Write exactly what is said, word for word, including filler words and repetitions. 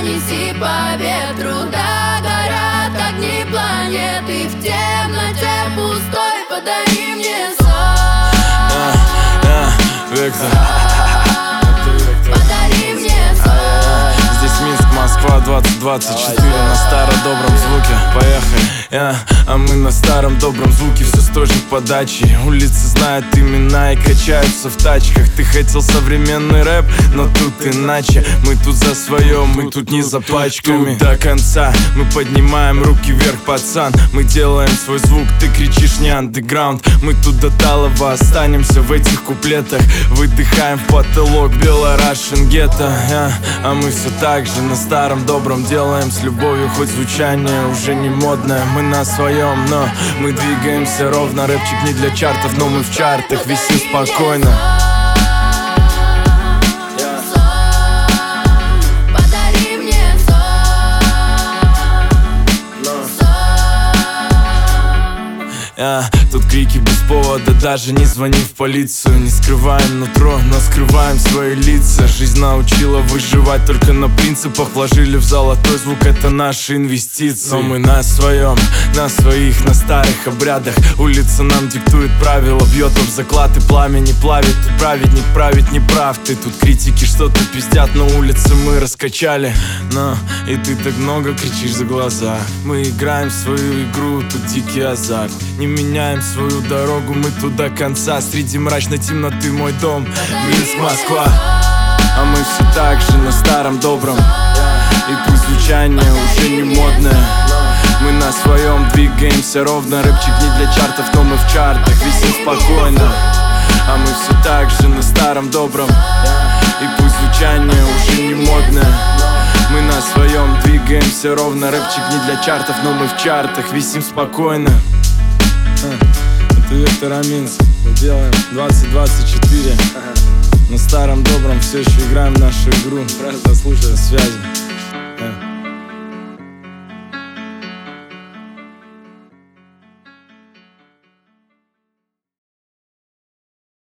неси по ветру. Догорят огни планеты, в темноте пустой подари мне сон. Вектор. Подари мне сон. Здесь Минск, Москва, двадцать двадцать четыре. На старо-добром звуке, поехали. Yeah. А мы на старом добром звуке, все с той же подачей. Улицы знают имена и качаются в тачках. Ты хотел современный рэп, но тут иначе. Мы тут за свое, мы тут не за пачками. Тут до конца мы поднимаем руки вверх, пацан. Мы делаем свой звук, ты кричишь не андеграунд. Мы тут до талого останемся в этих куплетах. Выдыхаем в потолок, бело-рашен гетто. yeah. А мы все так же на старом добром делаем с любовью, хоть звучание уже не модное. Мы на своем, но мы двигаемся ровно. Рэпчик не для чартов, но мы в чартах висим спокойно. Yeah. Тут крики без повода, даже не звони в полицию. Не скрываем нутро, но скрываем свои лица. Жизнь научила выживать только на принципах. Вложили в золотой звук, это наши инвестиции. Но мы на своем, на своих, на старых обрядах. Улица нам диктует правила, бьет об заклад и пламя не плавит. Тут праведник правит не прав ты. Тут критики что-то пиздят, но улицы мы раскачали. Но и ты так много кричишь за глаза. Мы играем в свою игру, тут дикий азарт. Не меняем свою дорогу, мы тут до конца. Среди мрачной темноты мой дом, Минск, Москва. А мы все так же на старом добром. И пусть звучание уже не модное. Мы на своем двигаемся ровно. Рэпчик не для чартов, но мы в чартах висим спокойно. А мы все так же на старом добром. И пусть звучание уже не модное. Мы на своем двигаемся ровно. Рэпчик не для чартов, но мы в чартах висим спокойно. Это Вектор, Минск. Мы делаем двадцать двадцать четыре. На старом добром все еще играем нашу игру. Просто слушай связи.